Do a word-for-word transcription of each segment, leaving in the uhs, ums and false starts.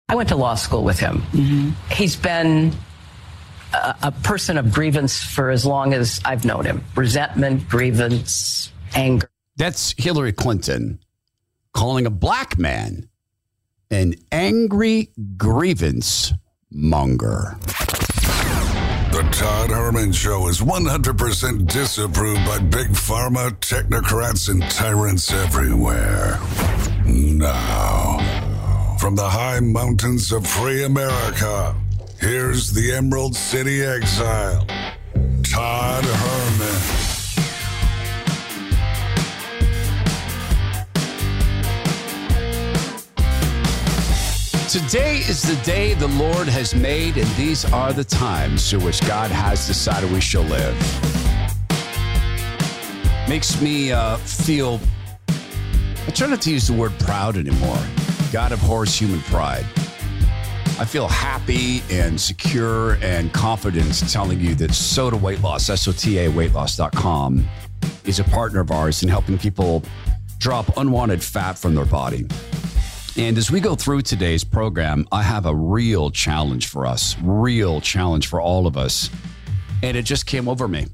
I went to law school with him. Mm-hmm. He's been a, a person of grievance for as long as I've known him. Resentment, grievance, anger. That's Hillary Clinton calling a black man an angry grievance monger. The Todd Herman Show is one hundred percent disapproved by big pharma, technocrats, and tyrants everywhere. Now, from the high mountains of free America, here's the Emerald City exile, Todd Herman. Today is the day the Lord has made, and these are the times through which God has decided we shall live. Makes me uh, feel, I try not to use the word proud anymore. God abhors human pride. I feel happy and secure and confident telling you that Sota Weight Loss, S O T A weight loss dot com, is a partner of ours in helping people drop unwanted fat from their body. And as we go through today's program, I have a real challenge for us, real challenge for all of us. And it just came over me.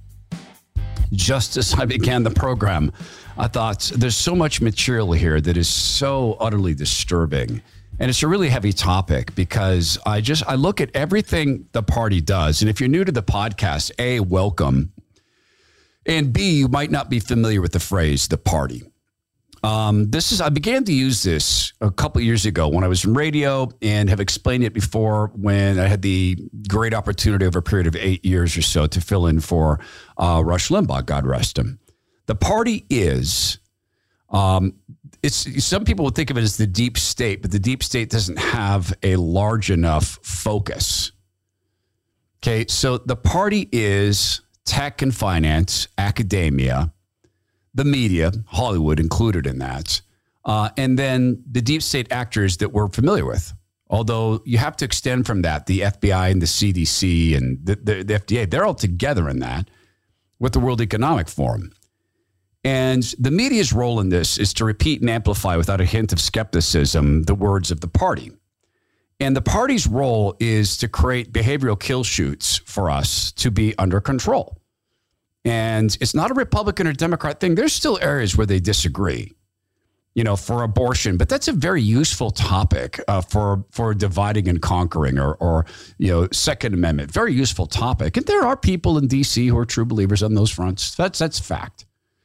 Just as I began the program, I thought there's so much material here that is so utterly disturbing. And it's a really heavy topic because I just, I look at everything the party does. And if you're new to the podcast, A, welcome. And B, you might not be familiar with the phrase, the party. Um, this is, I began to use this a couple of years ago when I was in radio and have explained it before when I had the great opportunity over a period of eight years or so to fill in for uh, Rush Limbaugh, God rest him. The party is, um, it's some people would think of it as the deep state, but the deep state doesn't have a large enough focus. Okay, so the party is tech and finance, academia, the media, Hollywood included in that, uh, and then the deep state actors that we're familiar with. Although you have to extend from that, the F B I and the C D C and the, the, the F D A, they're all together in that with the World Economic Forum. And the media's role in this is to repeat and amplify without a hint of skepticism the words of the party. And the party's role is to create behavioral kill shoots for us to be under control. And it's not a Republican or Democrat thing. There's still areas where they disagree, you know, for abortion. But that's a very useful topic uh, for for dividing and conquering or, or, you know, Second Amendment. Very useful topic. And there are people in D C who are true believers on those fronts. That's that's fact.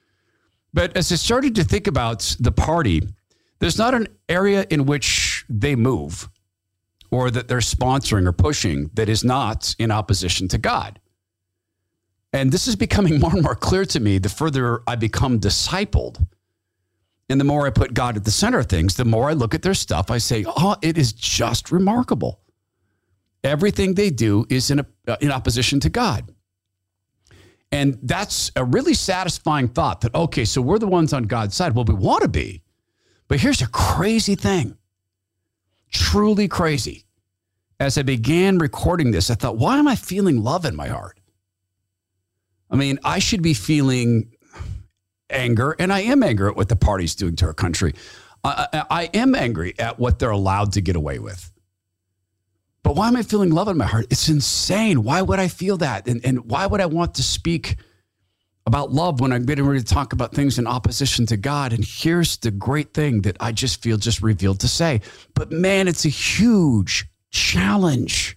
But as I started to think about the party, there's not an area in which they move or that they're sponsoring or pushing that is not in opposition to God. And this is becoming more and more clear to me the further I become discipled. And the more I put God at the center of things, the more I look at their stuff, I say, oh, it is just remarkable. Everything they do is in, a, uh, in opposition to God. And that's a really satisfying thought that, okay, so we're the ones on God's side. Well, we want to be. But here's a crazy thing. Truly crazy. As I began recording this, I thought, why am I feeling love in my heart? I mean, I should be feeling anger, and I am angry at what the party's doing to our country. I, I, I am angry at what they're allowed to get away with. But why am I feeling love in my heart? It's insane. Why would I feel that? And, and why would I want to speak about love when I'm getting ready to talk about things in opposition to God? And here's the great thing that I just feel just revealed to say. But man, it's a huge challenge.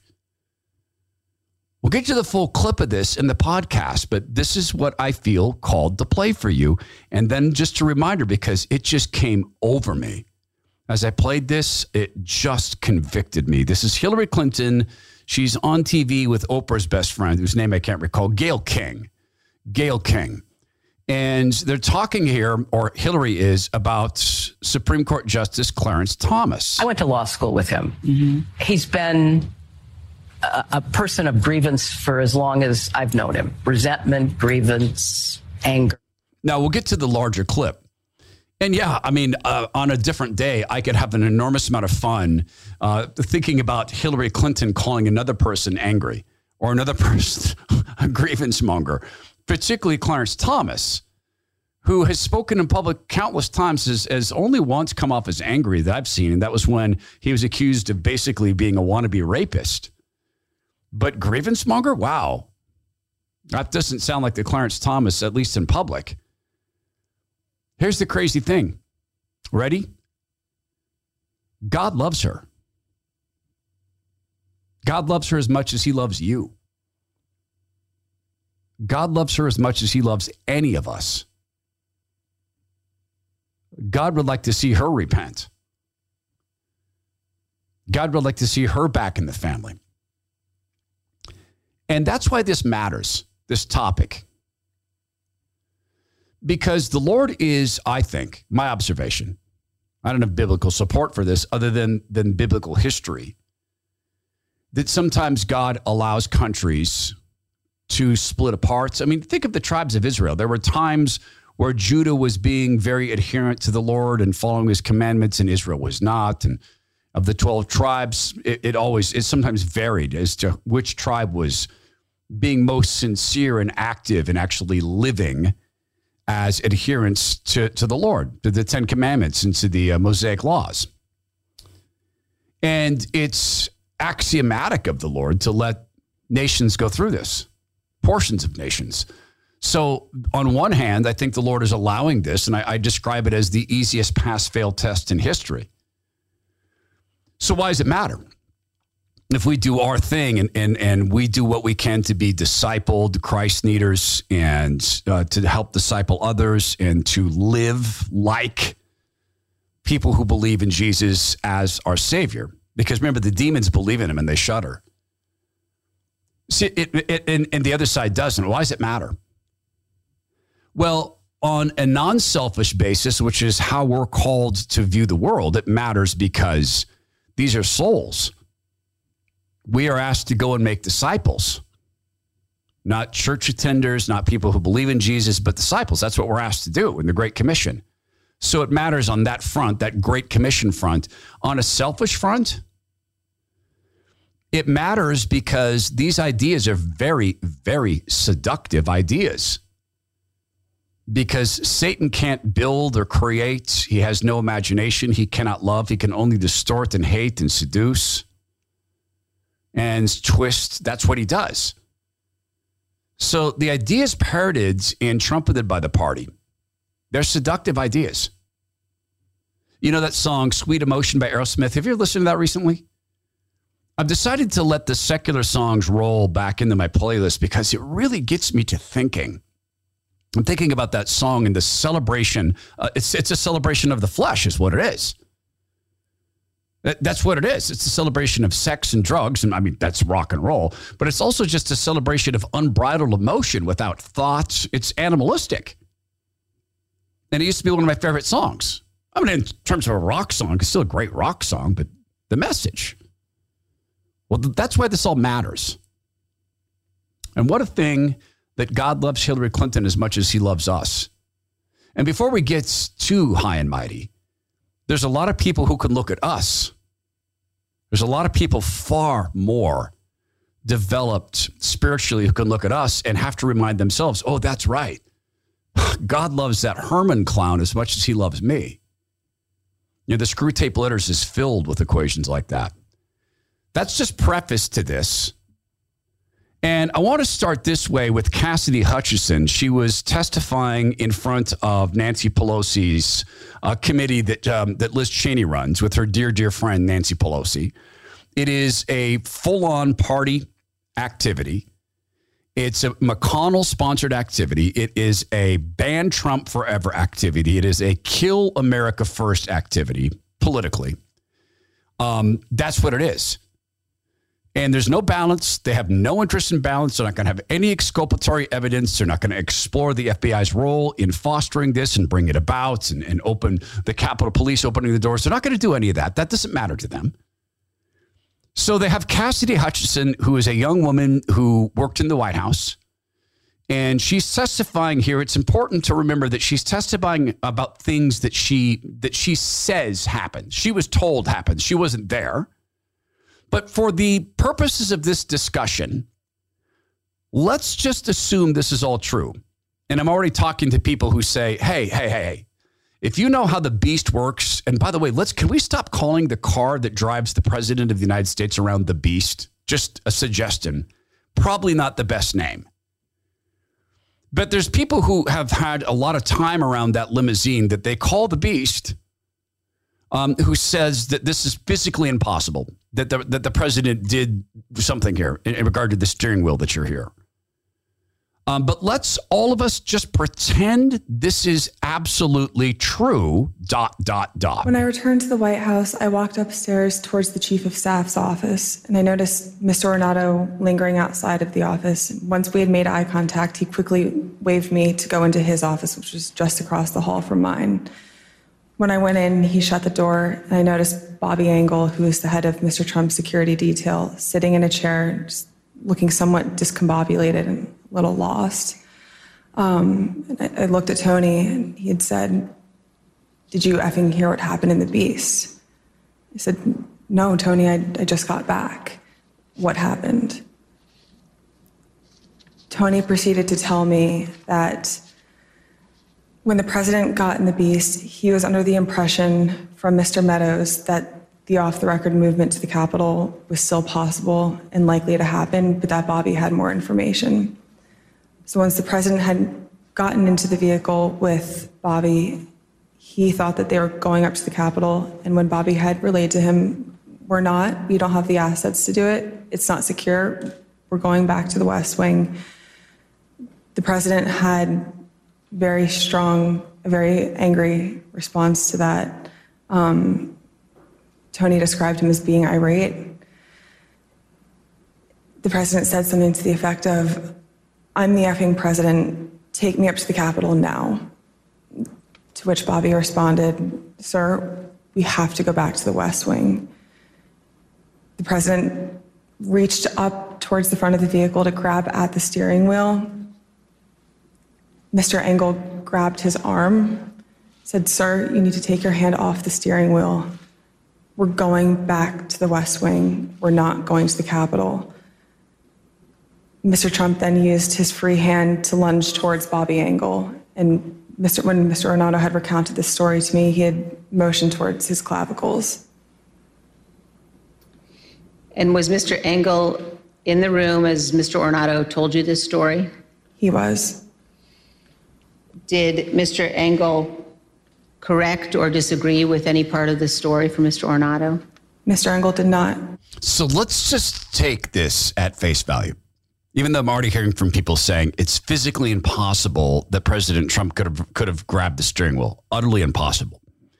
We'll get to the full clip of this in the podcast, but this is what I feel called to play for you. And then just a reminder, because it just came over me. As I played this, it just convicted me. This is Hillary Clinton. She's on T V with Oprah's best friend, whose name I can't recall, Gayle King. Gayle King. And they're talking here, or Hillary is, about Supreme Court Justice Clarence Thomas. I went to law school with him. Mm-hmm. He's been a, a person of grievance for as long as I've known him. Resentment, grievance, anger. Now, we'll get to the larger clip. And yeah, I mean, uh, on a different day, I could have an enormous amount of fun uh, thinking about Hillary Clinton calling another person angry or another person a grievance monger, particularly Clarence Thomas, who has spoken in public countless times, has, has only once come off as angry that I've seen, and that was when he was accused of basically being a wannabe rapist. But grievance monger? Wow. That doesn't sound like the Clarence Thomas, at least in public. Here's the crazy thing. Ready? God loves her. God loves her as much as he loves you. God loves her as much as he loves any of us. God would like to see her repent. God would like to see her back in the family. And that's why this matters, this topic. Because the Lord is, I think, my observation, I don't have biblical support for this other than, than biblical history, that sometimes God allows countries to split apart. I mean, think of the tribes of Israel. There were times where Judah was being very adherent to the Lord and following his commandments, and Israel was not. And of the twelve tribes, it, it always, it sometimes varied as to which tribe was being most sincere and active and actually living as adherents to, to the Lord, to the Ten Commandments and to the uh, Mosaic laws. And it's axiomatic of the Lord to let nations go through this, portions of nations. So on one hand, I think the Lord is allowing this, and I, I describe it as the easiest pass-fail test in history. So why does it matter? If we do our thing and and and we do what we can to be discipled Christ leaders and uh, to help disciple others and to live like people who believe in Jesus as our Savior. Because remember, the demons believe in him and they shudder. See, it, it, and, and the other side doesn't. Why does it matter? Well, on a non-selfish basis, which is how we're called to view the world, it matters because these are souls. We are asked to go and make disciples, not church attenders, not people who believe in Jesus, but disciples. That's what we're asked to do in the Great Commission. So it matters on that front, that Great Commission front. On a selfish front, it matters because these ideas are very, very seductive ideas. Because Satan can't build or create. He has no imagination. He cannot love. He can only distort and hate and seduce and twist. That's what he does. So the ideas parroted and trumpeted by the party, they're seductive ideas. You know that song, Sweet Emotion by Aerosmith? Have you ever listened to that recently? I've decided to let the secular songs roll back into my playlist because it really gets me to thinking. I'm thinking about that song and the celebration. Uh, it's, it's a celebration of the flesh is what it is. That's what it is. It's a celebration of sex and drugs. And I mean, that's rock and roll. But it's also just a celebration of unbridled emotion without thoughts. It's animalistic. And it used to be one of my favorite songs. I mean, in terms of a rock song, it's still a great rock song, but the message. Well, that's why this all matters. And what a thing that God loves Hillary Clinton as much as he loves us. And before we get too high and mighty, there's a lot of people who can look at us. There's a lot of people far more developed spiritually who can look at us and have to remind themselves, oh, that's right. God loves that Herman clown as much as he loves me. You know, the Screw Tape Letters is filled with equations like that. That's just preface to this. And I want to start this way with Cassidy Hutchinson. She was testifying in front of Nancy Pelosi's uh, committee that um, that Liz Cheney runs with her dear, dear friend, Nancy Pelosi. It is a full-on party activity. It's a McConnell-sponsored activity. It is a ban Trump forever activity. It is a kill America first activity politically. Um, that's what it is. And there's no balance. They have no interest in balance. They're not going to have any exculpatory evidence. They're not going to explore the F B I's role in fostering this and bring it about and, and open the Capitol Police opening the doors. They're not going to do any of that. That doesn't matter to them. So they have Cassidy Hutchinson, who is a young woman who worked in the White House. And she's testifying here. It's important to remember that she's testifying about things that she that she says happened. She was told happened. She wasn't there. But for the purposes of this discussion, let's just assume this is all true. And I'm already talking to people who say, hey, hey, hey, hey, if you know how the beast works, and by the way, let's can we stop calling the car that drives the president of the United States around the beast? Just a suggestion. Probably not the best name. But there's people who have had a lot of time around that limousine that they call the beast, um, who says that this is physically impossible, that the, that the president did something here in, in regard to the steering wheel that you're here. Um, but let's all of us just pretend this is absolutely true, dot, dot, dot. When I returned to the White House, I walked upstairs towards the Chief of Staff's office, and I noticed Mister Ornato lingering outside of the office. Once we had made eye contact, he quickly waved me to go into his office, which was just across the hall from mine. When I went in, he shut the door, and I noticed Bobby Engel, who is the head of Mister Trump's security detail, sitting in a chair, just looking somewhat discombobulated and a little lost. Um, and I, I looked at Tony, and he had said, "Did you effing hear what happened in the Beast?" I said, "No, Tony, I, I just got back. What happened?" Tony proceeded to tell me that when the president got in the Beast, he was under the impression from Mister Meadows that the off-the-record movement to the Capitol was still possible and likely to happen, but that Bobby had more information. So once the president had gotten into the vehicle with Bobby, he thought that they were going up to the Capitol, and when Bobby had relayed to him, "We're not, we don't have the assets to do it, it's not secure, we're going back to the West Wing," the president had very strong, a very angry response to that. Um, Tony described him as being irate. The president said something to the effect of, "I'm the effing president, take me up to the Capitol now." To which Bobby responded, "Sir, we have to go back to the West Wing." The president reached up towards the front of the vehicle to grab at the steering wheel. Mister Engel grabbed his arm, said, "Sir, you need to take your hand off the steering wheel. We're going back to the West Wing. We're not going to the Capitol." Mister Trump then used his free hand to lunge towards Bobby Engel. And Mister when Mister Ornato had recounted this story to me, he had motioned towards his clavicles. And was Mister Engel in the room as Mister Ornato told you this story? He was. Did Mister Engel correct or disagree with any part of the story from Mister Ornato? Mister Engel did not. So let's just take this at face value. Even though I'm already hearing from people saying it's physically impossible that President Trump could have could have grabbed the steering wheel. Utterly impossible.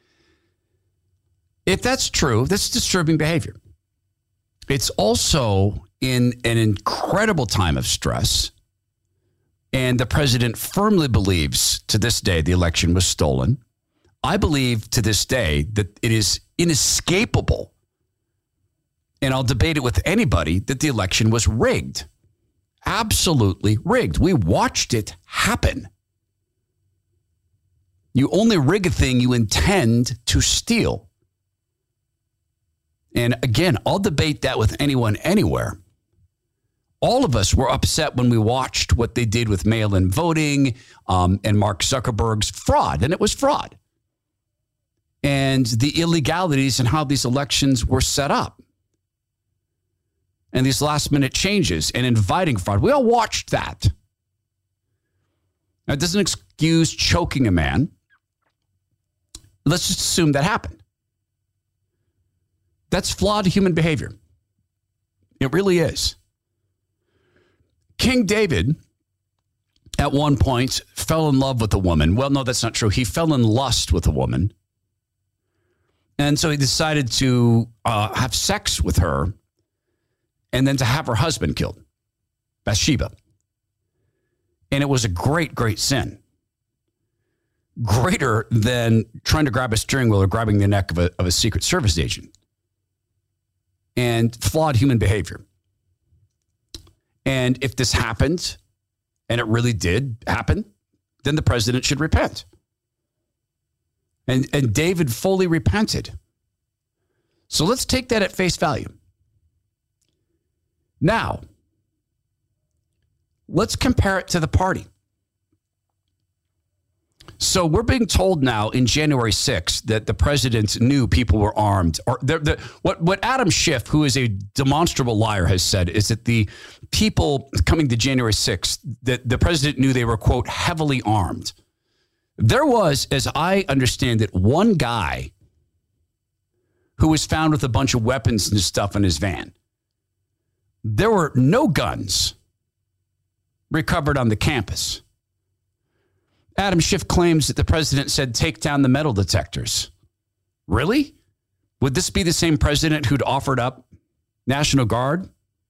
If that's true, that's disturbing behavior. It's also in an incredible time of stress. And the president firmly believes to this day the election was stolen. I believe to this day that it is inescapable, and I'll debate it with anybody, that the election was rigged. Absolutely rigged. We watched it happen. You only rig a thing you intend to steal. And again, I'll debate that with anyone, anywhere. All of us were upset when we watched what they did with mail-in voting um, and Mark Zuckerberg's fraud, and it was fraud. And the illegalities and how these elections were set up. And these last minute changes and inviting fraud. We all watched that. Now, it doesn't excuse choking a man. Let's just assume that happened. That's flawed human behavior. It really is. King David, at one point, fell in love with a woman. Well, no, that's not true. He fell in lust with a woman. And so he decided to uh, have sex with her and then to have her husband killed, Bathsheba. And it was a great, great sin. Greater than trying to grab a steering wheel or grabbing the neck of a, of a Secret Service agent. And flawed human behavior. And if this happened, and it really did happen, then the president should repent. And, and David fully repented. So let's take that at face value. Now, let's compare it to the party. So we're being told now in January sixth that the president knew people were armed. Or the, the, what, what Adam Schiff, who is a demonstrable liar, has said is that the people coming to January sixth, that the president knew they were, quote, heavily armed. There was, as I understand it, one guy who was found with a bunch of weapons and stuff in his van. There were no guns recovered on the campus. Adam Schiff claims that the president said, take down the metal detectors. Really? Would this be the same president who'd offered up National Guard?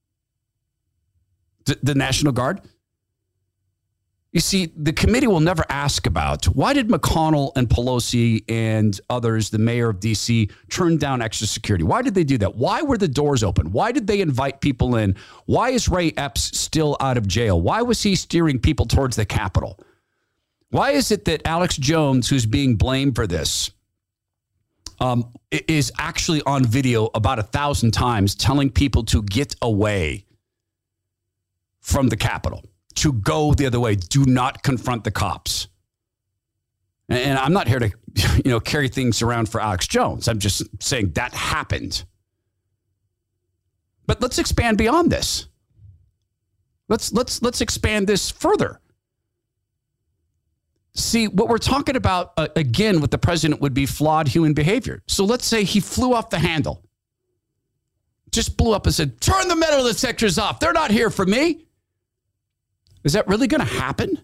The, the National Guard? You see, the committee will never ask about why did McConnell and Pelosi and others, the mayor of D C, turn down extra security? Why did they do that? Why were the doors open? Why did they invite people in? Why is Ray Epps still out of jail? Why was he steering people towards the Capitol? Why is it that Alex Jones, who's being blamed for this, um, is actually on video about a thousand times telling people to get away from the Capitol, to go the other way, do not confront the cops? And I'm not here to, you know, carry things around for Alex Jones. I'm just saying that happened. But let's expand beyond this. Let's let's let's expand this further. See, what we're talking about, uh, again, with the president would be flawed human behavior. So let's say he flew off the handle. Just blew up and said, turn the metal detectors off. They're not here for me. Is that really going to happen?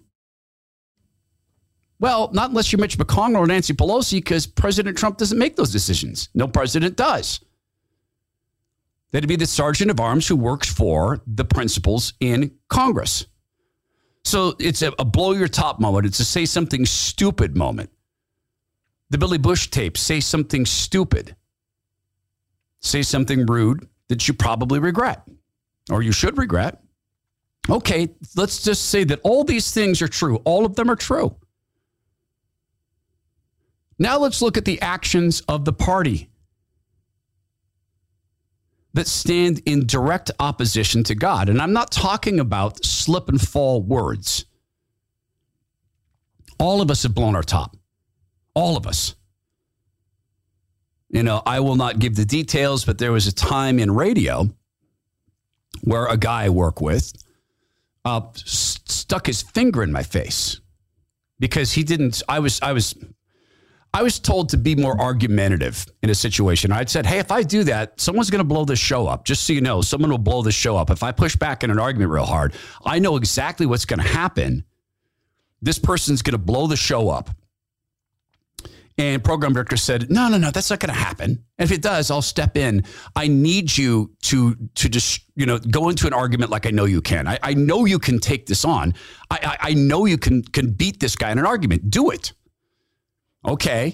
Well, not unless you're Mitch McConnell or Nancy Pelosi, because President Trump doesn't make those decisions. No president does. That'd be the sergeant of arms who works for the principals in Congress. So it's a, a blow your top moment. It's a say something stupid moment. The Billy Bush tape, say something stupid. Say something rude that you probably regret, or you should regret. Okay, let's just say that all these things are true. All of them are true. Now let's look at the actions of the party that stand in direct opposition to God. And I'm not talking about slip and fall words. All of us have blown our top. All of us. You know, I will not give the details, but there was a time in radio where a guy I work with uh, st- stuck his finger in my face because he didn't, I was, I was, I was told to be more argumentative in a situation. I'd said, hey, if I do that, someone's going to blow this show up. Just so you know, someone will blow this show up. If I push back in an argument real hard, I know exactly what's going to happen. This person's going to blow the show up. And program director said, no, no, no, that's not going to happen. And if it does, I'll step in. I need you to to just, you know, go into an argument like I know you can. I, I know you can take this on. I, I, I know you can can beat this guy in an argument. Do it. Okay.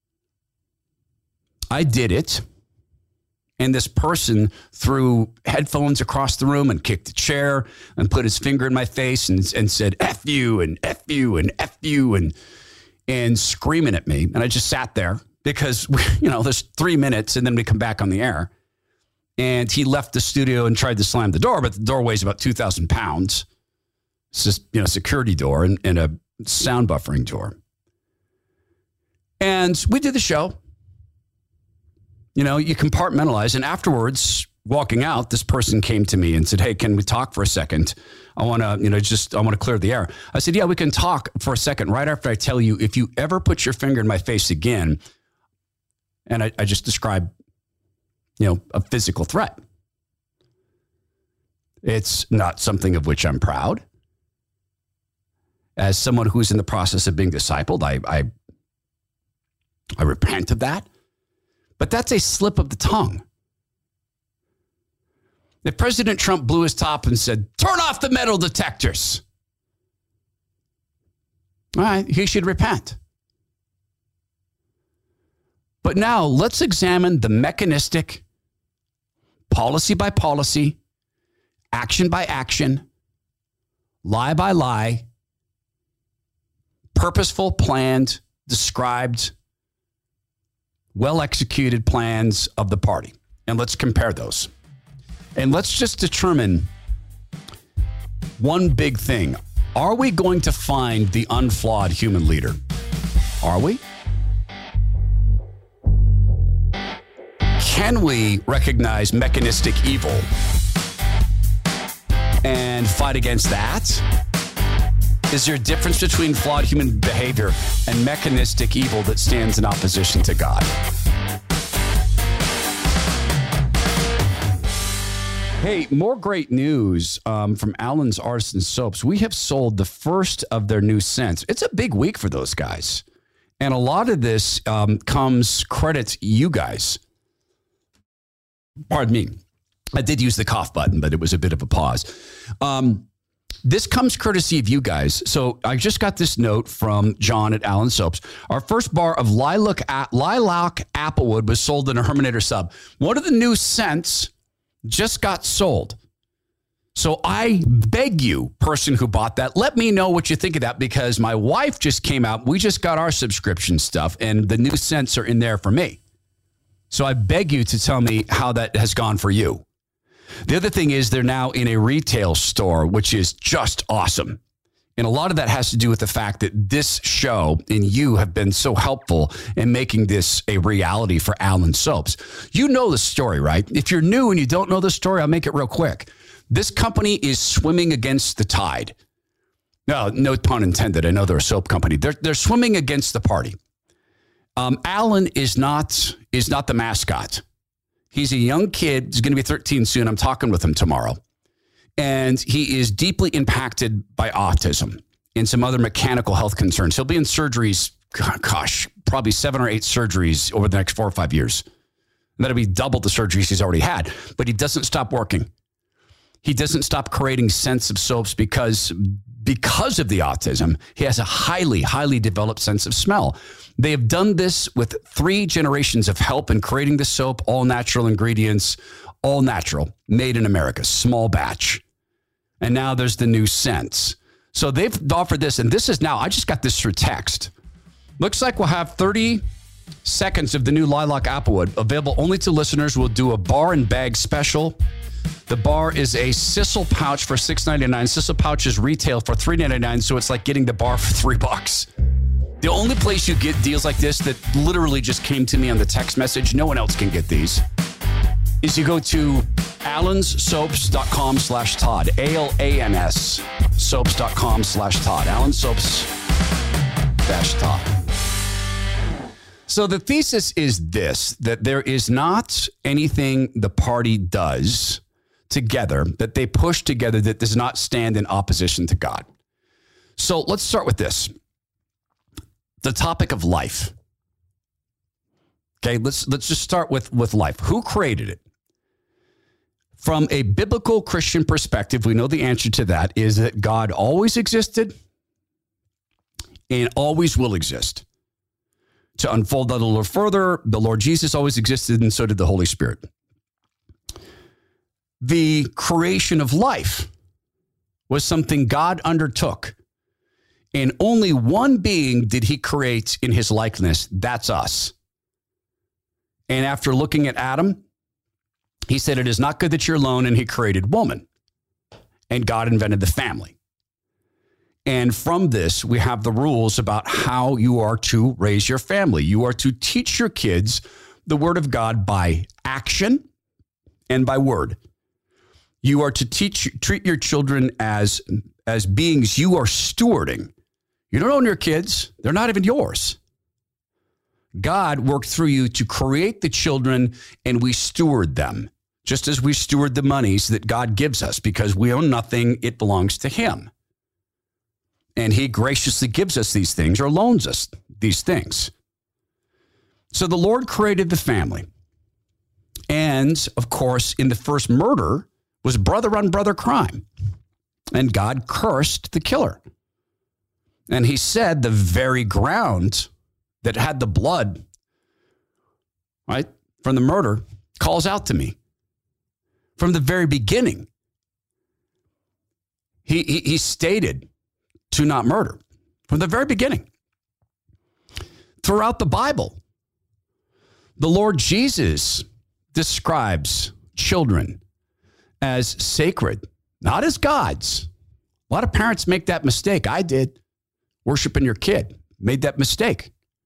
I did it. And this person threw headphones across the room and kicked a chair and put his finger in my face and, and said, F you and F you and F you and and screaming at me. And I just sat there because, you know, there's three minutes and then we come back on the air. And he left the studio and tried to slam the door, but the door weighs about two thousand pounds. It's just, you know, security door and, and a sound buffering door. And we did the show. You know, you compartmentalize. And afterwards, walking out, this person came to me and said, hey, can we talk for a second? I want to, you know, just, I want to clear the air. I said, yeah, we can talk for a second right after I tell you, if you ever put your finger in my face again, and I, I just described, you know, a physical threat. It's not something of which I'm proud. As someone who's in the process of being discipled, I, I, I repent of that. But that's a slip of the tongue. If President Trump blew his top and said, turn off the metal detectors, all right, he should repent. But now let's examine the mechanistic, policy by policy, action by action, lie by lie, purposeful, planned, described, well-executed plans of the party. And let's compare those. And let's just determine one big thing. Are we going to find the unflawed human leader? Are we? Can we recognize mechanistic evil and fight against that? Is there a difference between flawed human behavior and mechanistic evil that stands in opposition to God? Hey, more great news um, from Allen's Artisan Soaps. We have sold the first of their new scents. It's a big week for those guys. And a lot of this um, comes credits you guys. Pardon me. I did use the cough button, but it was a bit of a pause. Um, this comes courtesy of you guys. So I just got this note from John at Allen Soaps. Our first bar of Lilac, Lilac Applewood was sold in a Herminator sub. One of the new scents just got sold. So I beg you, person who bought that, let me know what you think of that, because my wife just came out. We just got our subscription stuff, and the new scents are in there for me. So I beg you to tell me how that has gone for you. The other thing is they're now in a retail store, which is just awesome. And a lot of that has to do with the fact that this show and you have been so helpful in making this a reality for Allen Soaps. You know the story, right? If you're new and you don't know the story, I'll make it real quick. This company is swimming against the tide. No, no pun intended. I know they're a soap company. They're, they're swimming against the party. Um, Allen is not, is not the mascot. He's a young kid. He's going to be thirteen soon. I'm talking with him tomorrow. And he is deeply impacted by autism and some other mechanical health concerns. He'll be in surgeries, gosh, probably seven or eight surgeries over the next four or five years. And that'll be double the surgeries he's already had. But he doesn't stop working. He doesn't stop creating scents of soaps because, because of the autism, he has a highly, highly developed sense of smell. They have done this with three generations of help in creating the soap, all natural ingredients, all natural, made in America, small batch. And now there's the new scents. So they've offered this, and this is now, I just got this through text. Looks like we'll have thirty seconds of the new Lilac Applewood available only to listeners. We'll do a bar and bag special. The bar is a Sissel pouch for six ninety-nine. Sissel pouches retail for three ninety-nine, so it's like getting the bar for three bucks. The only place you get deals like this that literally just came to me on the text message, no one else can get these, is you go to allenssoaps.com slash Todd. A L A N S soaps.com slash Todd. Allenssoaps dash Todd. So the thesis is this, that there is not anything the party does together that they push together that does not stand in opposition to God. So let's start with this. The topic of life. Okay, let's let's just start with, with life. Who created it? From a biblical Christian perspective, we know the answer to that is that God always existed and always will exist. To unfold that a little further, the Lord Jesus always existed, and so did the Holy Spirit. The creation of life was something God undertook. And only one being did he create in his likeness. That's us. And after looking at Adam, he said, it is not good that you're alone, and he created woman. And God invented the family. And from this, we have the rules about how you are to raise your family. You are to teach your kids the word of God by action and by word. You are to teach, treat your children as, as beings you are stewarding. You don't own your kids. They're not even yours. God worked through you to create the children, and we steward them, just as we steward the monies that God gives us, because we own nothing. It belongs to him. And he graciously gives us these things or loans us these things. So the Lord created the family. And, of course, in the first murder was brother on brother crime. And God cursed the killer. And he said the very ground that had the blood, right, from the murder calls out to me. From the very beginning, he, he, he stated to not murder. From the very beginning. Throughout the Bible, the Lord Jesus describes children as sacred, not as gods. A lot of parents make that mistake. I did. Worshiping your kid. Made that mistake.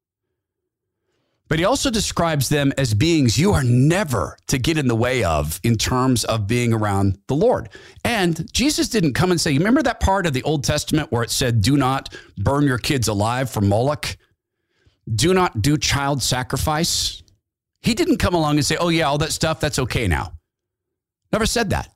But he also describes them as beings you are never to get in the way of in terms of being around the Lord. And Jesus didn't come and say, you remember that part of the Old Testament where it said, do not burn your kids alive for Moloch? Do not do child sacrifice? He didn't come along and say, oh, yeah, all that stuff, that's okay now. Never said that.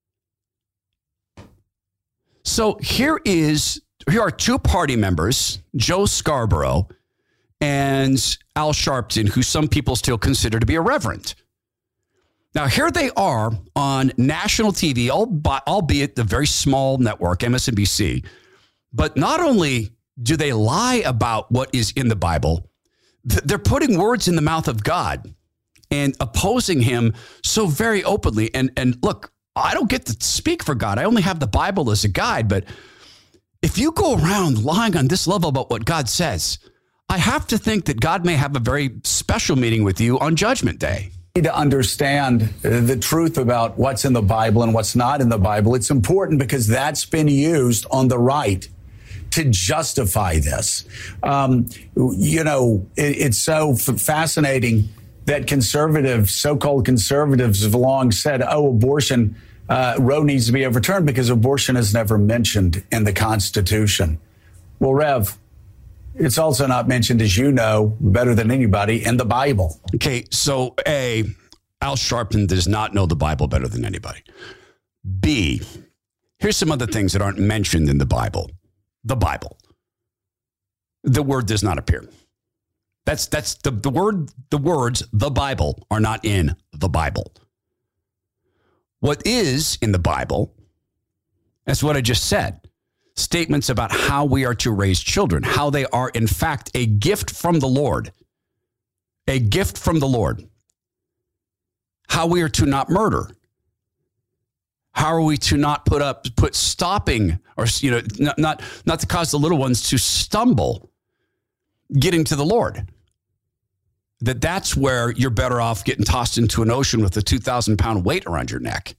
So here is, here are two party members, Joe Scarborough and Al Sharpton, who some people still consider to be a reverend. Now, here they are on national T V, albeit the very small network, M S N B C. But not only do they lie about what is in the Bible, they're putting words in the mouth of God and opposing him so very openly. And, and look, I don't get to speak for God. I only have the Bible as a guide. But if you go around lying on this level about what God says, I have to think that God may have a very special meeting with you on Judgment Day. To understand the truth about what's in the Bible and what's not in the Bible, it's important because that's been used on the right to justify this. Um, you know, it, it's so f- fascinating that conservatives, so-called conservatives, have long said, oh, abortion, uh, Roe needs to be overturned because abortion is never mentioned in the Constitution. Well, Rev, it's also not mentioned, as you know, better than anybody, in the Bible. Okay, so A, Al Sharpton does not know the Bible better than anybody. B, here's some other things that aren't mentioned in the Bible. The Bible. The word does not appear. That's that's the, the word, the words, the Bible, are not in the Bible. What is in the Bible, that's what I just said. Statements about how we are to raise children, how they are, in fact, a gift from the Lord. A gift from the Lord. How we are to not murder. How are we to not put up, put stopping, or, you know, not, not, not to cause the little ones to stumble getting to the Lord. That that's where you're better off getting tossed into an ocean with a two thousand pound weight around your neck.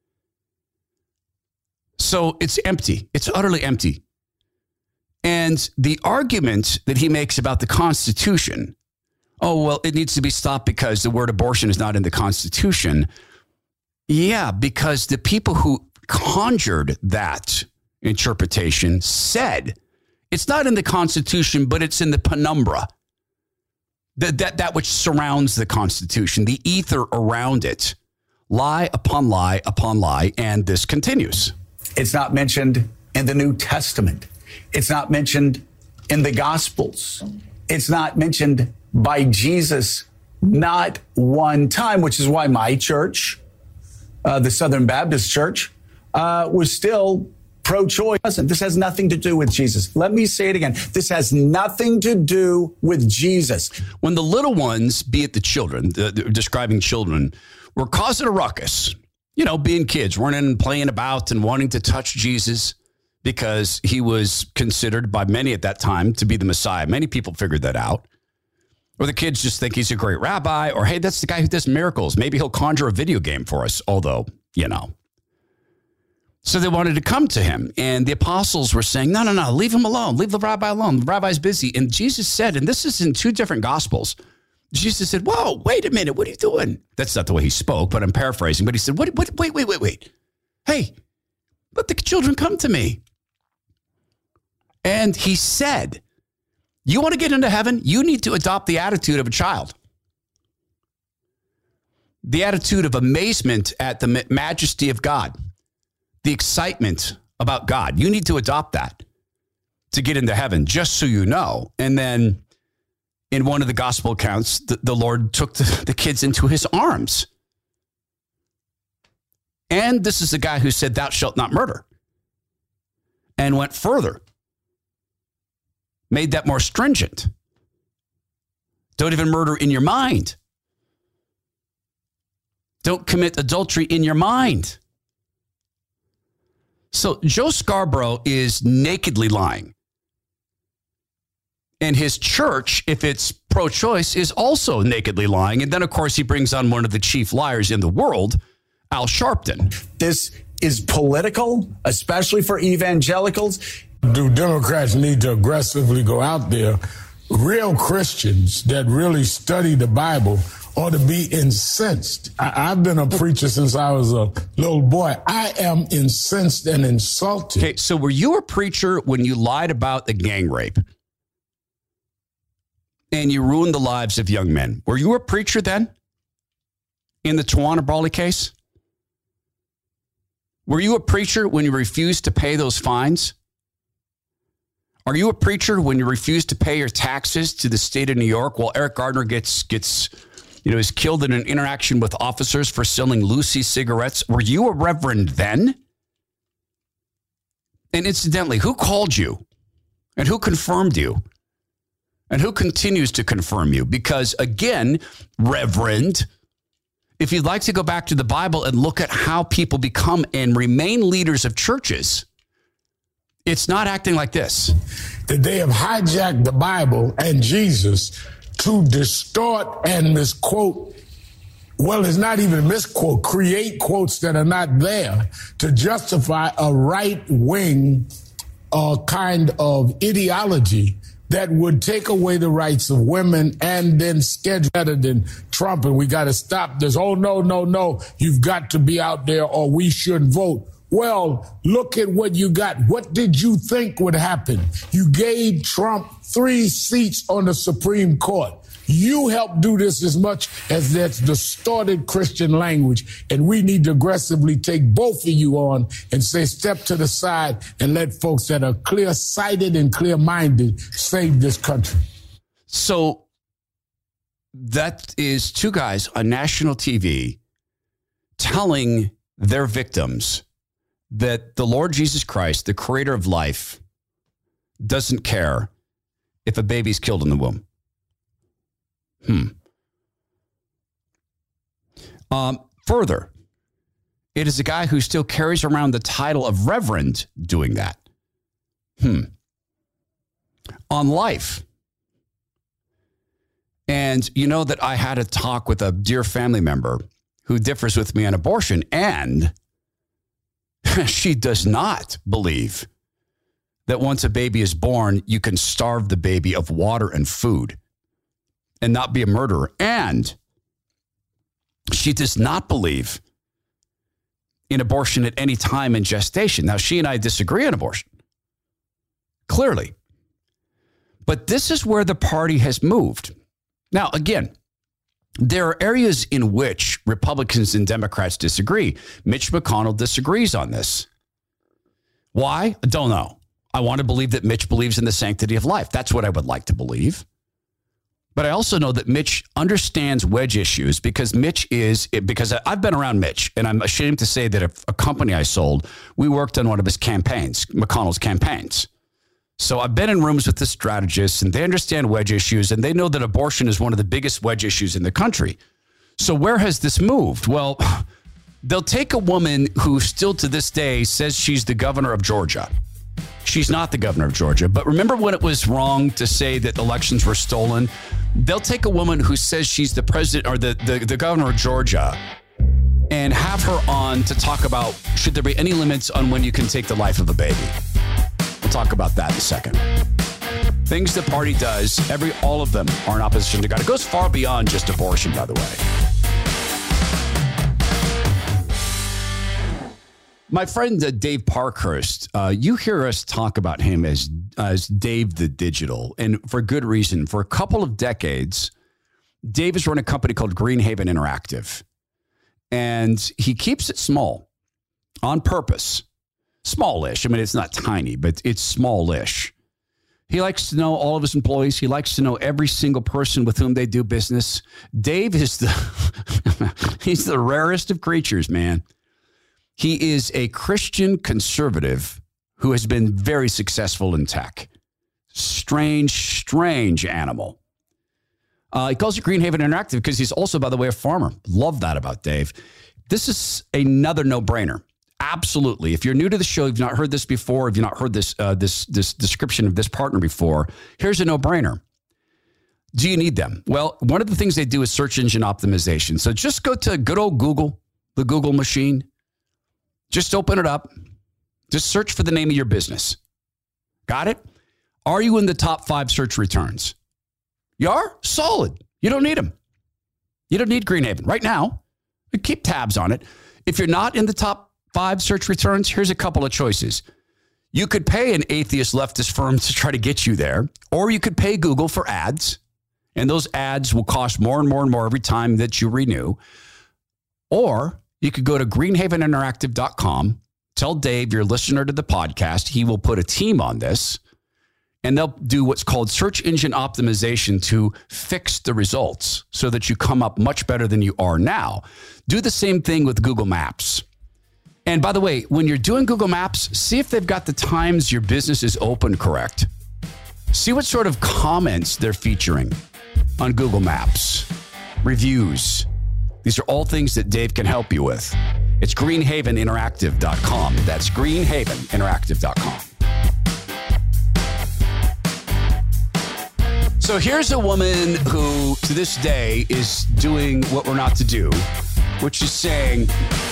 So it's empty. It's utterly empty. And the argument that he makes about the Constitution, oh, well, it needs to be stopped because the word abortion is not in the Constitution. Yeah, because the people who conjured that interpretation said it's not in the Constitution, but it's in the penumbra. That, that, that which surrounds the Constitution, the ether around it. Lie upon lie upon lie, and this continues. It's not mentioned in the New Testament. It's not mentioned in the Gospels. It's not mentioned by Jesus, not one time, which is why my church, uh, the Southern Baptist Church, uh, was still pro-choice. This has nothing to do with Jesus. Let me say it again. This has nothing to do with Jesus. When the little ones, be it the children, the, the describing children, were causing a ruckus, you know, being kids, running and playing about and wanting to touch Jesus because he was considered by many at that time to be the Messiah. Many people figured that out. Or the kids just think he's a great rabbi, or, hey, that's the guy who does miracles. Maybe he'll conjure a video game for us, although, you know. So they wanted to come to him, and the apostles were saying, no, no, no, leave him alone. Leave the rabbi alone. The rabbi's busy. And Jesus said, and this is in two different gospels, Jesus said, whoa, wait a minute. What are you doing? That's not the way he spoke, but I'm paraphrasing. But he said, what, what, wait, wait, wait, wait. Hey, let the children come to me. And he said, you want to get into heaven? You need to adopt the attitude of a child. The attitude of amazement at the majesty of God. The excitement about God. You need to adopt that to get into heaven, just so you know. And then in one of the gospel accounts, the, the Lord took the, the kids into his arms. And this is the guy who said, thou shalt not murder. And went further. Made that more stringent. Don't even murder in your mind. Don't commit adultery in your mind. So Joe Scarborough is nakedly lying. And his church, if it's pro-choice, is also nakedly lying. And then, of course, he brings on one of the chief liars in the world, Al Sharpton. This is political, especially for evangelicals. Do Democrats need to aggressively go out there real Christians that really study the Bible ought to be incensed. I, I've been a preacher since I was a little boy. I am incensed and insulted. Okay, so were you a preacher when you lied about the gang rape and you ruined the lives of young men? Were you a preacher then in the Tawana Brawley case? Were you a preacher when you refused to pay those fines? Are you a preacher when you refuse to pay your taxes to the state of New York while Eric Gardner gets gets you know is killed in an interaction with officers for selling Lucy cigarettes? Were you a reverend then? And incidentally, who called you? And who confirmed you? And who continues to confirm you? Because again, reverend, if you'd like to go back to the Bible and look at how people become and remain leaders of churches, it's not acting like this. That they have hijacked the Bible and Jesus to distort and misquote. Well, it's not even misquote, create quotes that are not there to justify a right-wing uh, kind of ideology that would take away the rights of women and then schedule better than Trump. And we got to stop this. Oh, no, no, no. You've got to be out there or we should vote. Well, look at what you got. What did you think would happen? You gave Trump three seats on the Supreme Court. You helped do this as much as that's distorted Christian language. And we need to aggressively take both of you on and say, step to the side and let folks that are clear-sighted and clear-minded save this country. So that is two guys on national T V telling their victims that the Lord Jesus Christ, the creator of life, doesn't care if a baby's killed in the womb. Hmm. Um, further, it is a guy who still carries around the title of reverend doing that. Hmm. On life. And you know that I had a talk with a dear family member who differs with me on abortion, and she does not believe that once a baby is born, you can starve the baby of water and food and not be a murderer. And she does not believe in abortion at any time in gestation. Now, she and I disagree on abortion, clearly. But this is where the party has moved. Now, again, there are areas in which Republicans and Democrats disagree. Mitch McConnell disagrees on this. Why? I don't know. I want to believe that Mitch believes in the sanctity of life. That's what I would like to believe. But I also know that Mitch understands wedge issues because Mitch is, because I've been around Mitch, and I'm ashamed to say that a, a company I sold, we worked on one of his campaigns, McConnell's campaigns. So I've been in rooms with the strategists, and they understand wedge issues, and they know that abortion is one of the biggest wedge issues in the country. So where has this moved? Well, they'll take a woman who still to this day says she's the governor of Georgia. She's not the governor of Georgia. But remember when it was wrong to say that elections were stolen? They'll take a woman who says she's the president or the, the, the governor of Georgia and have her on to talk about should there be any limits on when you can take the life of a baby. We'll talk about that in a second. Things the party does, every all of them are in opposition to God. It goes far beyond just abortion, by the way. My friend uh, Dave Parkhurst, uh, you hear us talk about him as as Dave the Digital, and for good reason. For a couple of decades, Dave has run a company called Greenhaven Interactive, and he keeps it small on purpose. Smallish. I mean, it's not tiny, but it's smallish. He likes to know all of his employees. He likes to know every single person with whom they do business. Dave is the he's the rarest of creatures, man. He is a Christian conservative who has been very successful in tech. Strange, strange animal. Uh, he calls it Greenhaven Interactive because he's also, by the way, a farmer. Love that about Dave. This is another no-brainer. Absolutely. If you're new to the show, you've not heard this before, if you've not heard this uh, this this description of this partner before, here's a no-brainer. Do you need them? Well, one of the things they do is search engine optimization. So just go to good old Google, the Google machine. Just open it up. Just search for the name of your business. Got it? Are you in the top five search returns? You are? Solid. You don't need them. You don't need Greenhaven right now. Keep tabs on it. If you're not in the top five search returns, here's a couple of choices. You could pay an atheist leftist firm to try to get you there, or you could pay Google for ads, and those ads will cost more and more and more every time that you renew. Or you could go to greenhaven interactive dot com, tell Dave you're a listener to the podcast. He will put a team on this, and they'll do what's called search engine optimization to fix the results so that you come up much better than you are now. Do the same thing with Google Maps. And by the way, when you're doing Google Maps, see if they've got the times your business is open correct. See what sort of comments they're featuring on Google Maps. Reviews. These are all things that Dave can help you with. It's greenhaven interactive dot com. That's greenhaven interactive dot com. So here's a woman who, to this day, is doing what we're not to do, which is saying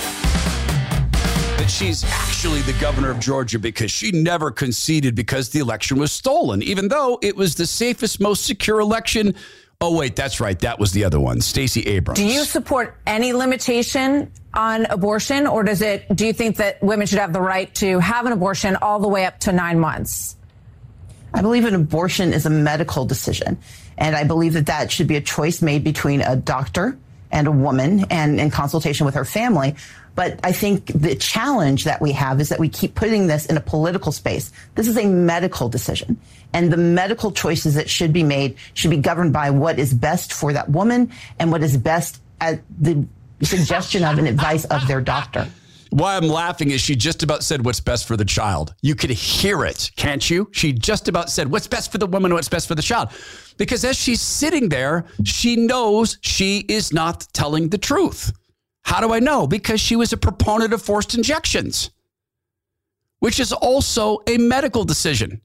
that she's actually the governor of Georgia because she never conceded because the election was stolen, even though it was the safest, most secure election. Oh, wait, that's right. That was the other one, Stacey Abrams. Do you support any limitation on abortion, or does it? Do you think that women should have the right to have an abortion all the way up to nine months? I believe an abortion is a medical decision, and I believe that that should be a choice made between a doctor and a woman and in consultation with her family. But I think the challenge that we have is that we keep putting this in a political space. This is a medical decision, and the medical choices that should be made should be governed by what is best for that woman and what is best at the suggestion of and advice of their doctor. Why I'm laughing is she just about said what's best for the child. You could hear it, can't you? She just about said what's best for the woman, what's best for the child. Because as she's sitting there, she knows she is not telling the truth. How do I know? Because she was a proponent of forced injections, which is also a medical decision.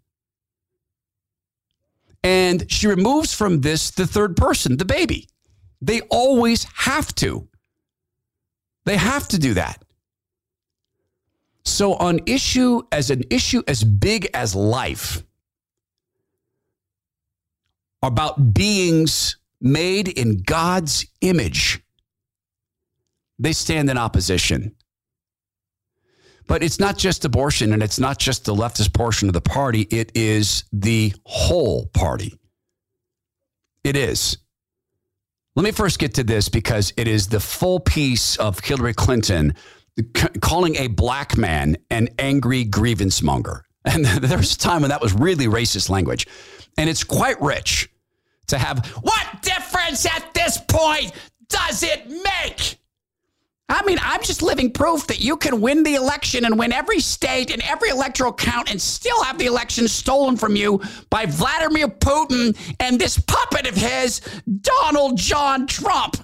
And she removes from this the third person, the baby. They always have to. They have to do that. So on issue as an issue as big as life, about beings made in God's image, they stand in opposition. But it's not just abortion, and it's not just the leftist portion of the party. It is the whole party. It is. Let me first get to this because it is the full piece of Hillary Clinton c- calling a black man an angry grievance monger. And there was a time when that was really racist language. And it's quite rich to have, what difference at this point does it make? I mean, I'm just living proof that you can win the election and win every state and every electoral count and still have the election stolen from you by Vladimir Putin and this puppet of his, Donald John Trump.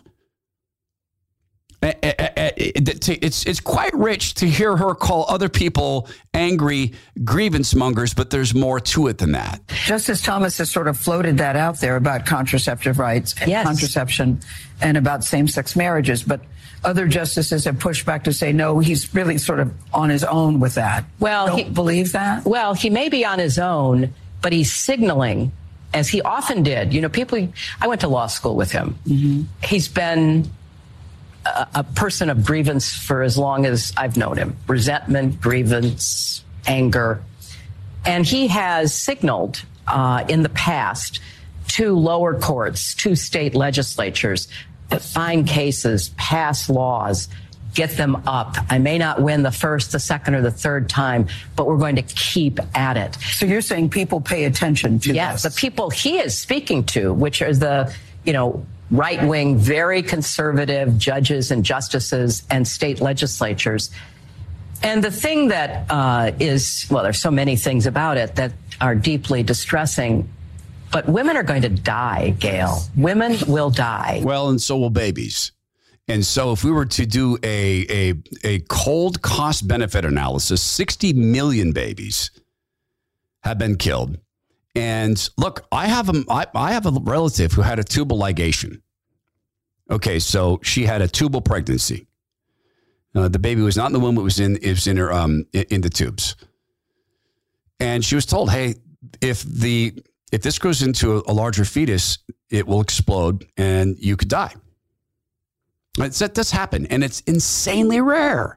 It's it's quite rich to hear her call other people angry grievance mongers, but there's more to it than that. Justice Thomas has sort of floated that out there about contraceptive rights and yes. contraception and about same-sex marriages, but other justices have pushed back to say, no, he's really sort of on his own with that. Well, Don't he believe that? Well, he may be on his own, but he's signaling, as he often did. You know, people, I went to law school with him. Mm-hmm. He's been a, a person of grievance for as long as I've known him. Resentment, grievance, anger. And he has signaled uh, in the past to lower courts, to state legislatures, find cases, pass laws, get them up. I may not win the first, the second, or the third time, but we're going to keep at it. So you're saying people pay attention to yes, this? The people he is speaking to, which are the, you know, right-wing, very conservative judges and justices and state legislatures. And the thing that uh, is, well, there's so many things about it that are deeply distressing. But women are going to die, Gail. Women will die. Well, and so will babies. And so if we were to do a a, a cold cost benefit analysis, sixty million babies have been killed. And look, I have a, I, I have a relative who had a tubal ligation. Okay, so she had a tubal pregnancy. Uh, the baby was not in the womb; it was in it was in her um in the tubes. And she was told, "Hey, if the if this goes into a, a larger fetus, it will explode and you could die. It's, that does happen, and it's insanely rare.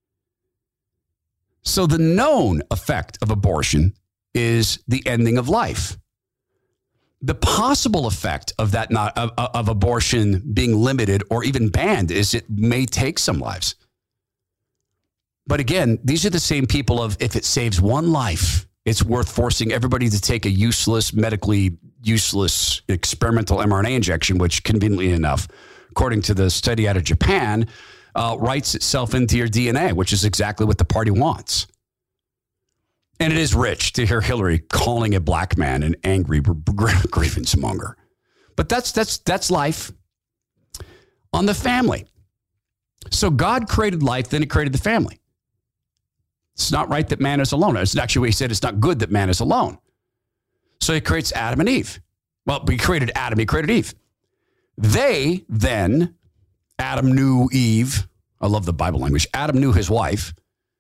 So the known effect of abortion is the ending of life. The possible effect of that not of, of abortion being limited or even banned is it may take some lives. But again, these are the same people of if it saves one life, it's worth forcing everybody to take a useless, medically useless experimental M R N A injection, which conveniently enough, according to the study out of Japan, uh, writes itself into your D N A, which is exactly what the party wants. And it is rich to hear Hillary calling a black man an angry grievance monger. But that's that's that's life. On the family. So God created life, then he created the family. It's not right that man is alone. It's actually what he said, it's not good that man is alone. So he creates Adam and Eve. Well, he created Adam, he created Eve. They then, Adam knew Eve. I love the Bible language. Adam knew his wife.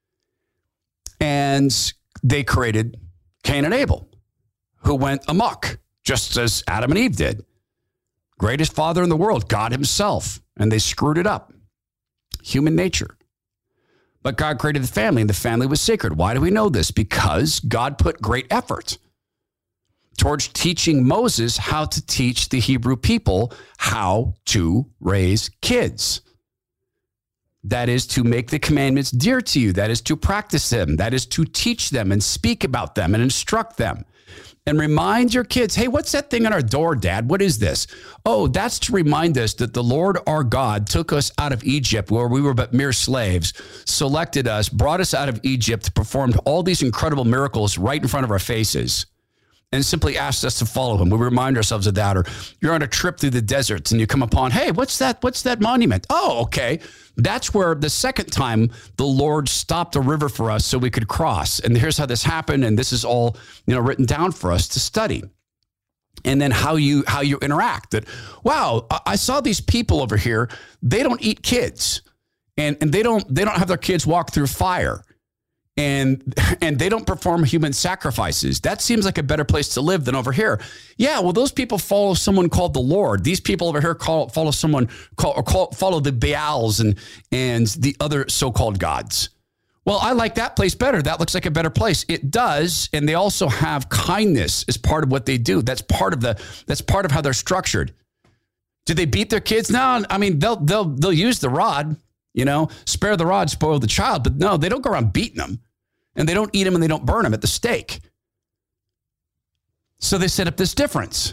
And they created Cain and Abel, who went amok, just as Adam and Eve did. Greatest father in the world, God himself. And they screwed it up. Human nature. But God created the family, and the family was sacred. Why do we know this? Because God put great effort towards teaching Moses how to teach the Hebrew people how to raise kids. That is to make the commandments dear to you. That is to practice them. That is to teach them and speak about them and instruct them. And remind your kids, hey, what's that thing on our door, Dad? What is this? Oh, that's to remind us that the Lord our God took us out of Egypt where we were but mere slaves, selected us, brought us out of Egypt, performed all these incredible miracles right in front of our faces, and simply asked us to follow him. We remind ourselves of that. Or you're on a trip through the deserts and you come upon, hey, what's that? What's that monument? Oh, okay. That's where the second time the Lord stopped a river for us so we could cross. And here's how this happened. And this is all, you know, written down for us to study. And then how you how you interact. That, wow, I saw these people over here. They don't eat kids. And and they don't they don't have their kids walk through fire. And and they don't perform human sacrifices. That seems like a better place to live than over here. Yeah, well, those people follow someone called the Lord. These people over here call, follow someone call, or call, follow the Baals and and the other so-called gods. Well, I like that place better. That looks like a better place. It does, and they also have kindness as part of what they do. That's part of the that's part of how they're structured. Do they beat their kids? No, I mean they'll they'll they'll use the rod. You know, spare the rod, spoil the child. But no, they don't go around beating them. And they don't eat them and they don't burn them at the stake. So they set up this difference.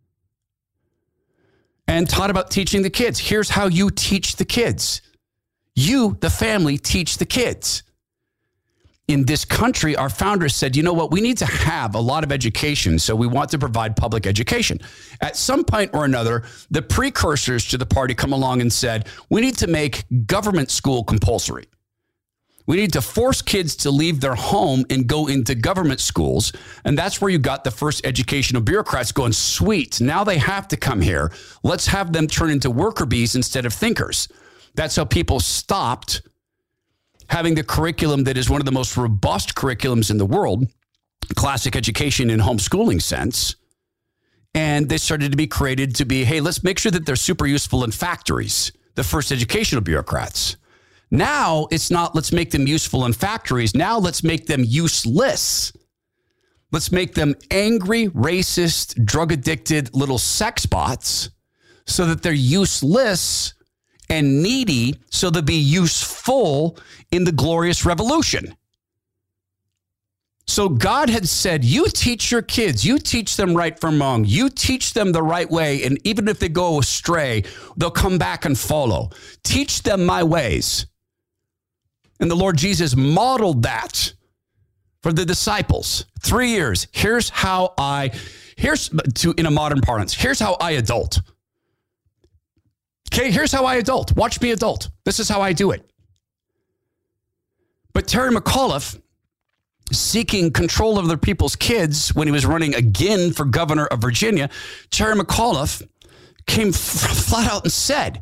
And taught about teaching the kids. Here's how you teach the kids. You, the family, teach the kids. In this country, our founders said, you know what, we need to have a lot of education, so we want to provide public education. At some point or another, the precursors to the party come along and said, we need to make government school compulsory. We need to force kids to leave their home and go into government schools. And that's where you got the first educational bureaucrats going, sweet, now they have to come here. Let's have them turn into worker bees instead of thinkers. That's how people stopped having the curriculum that is one of the most robust curriculums in the world, classic education in homeschooling sense. And they started to be created to be, hey, let's make sure that they're super useful in factories, the first educational bureaucrats. Now it's not let's make them useful in factories. Now let's make them useless. Let's make them angry, racist, drug-addicted little sex bots so that they're useless and needy so they'll be useful in the glorious revolution. So God had said, you teach your kids, you teach them right from wrong, you teach them the right way, and even if they go astray, they'll come back and follow. Teach them my ways. And the Lord Jesus modeled that for the disciples. Three years. Here's how I, here's to in a modern parlance, here's how I adult. Okay, here's how I adult. Watch me adult. This is how I do it. But Terry McAuliffe, seeking control of other people's kids when he was running again for governor of Virginia, Terry McAuliffe came f- flat out and said,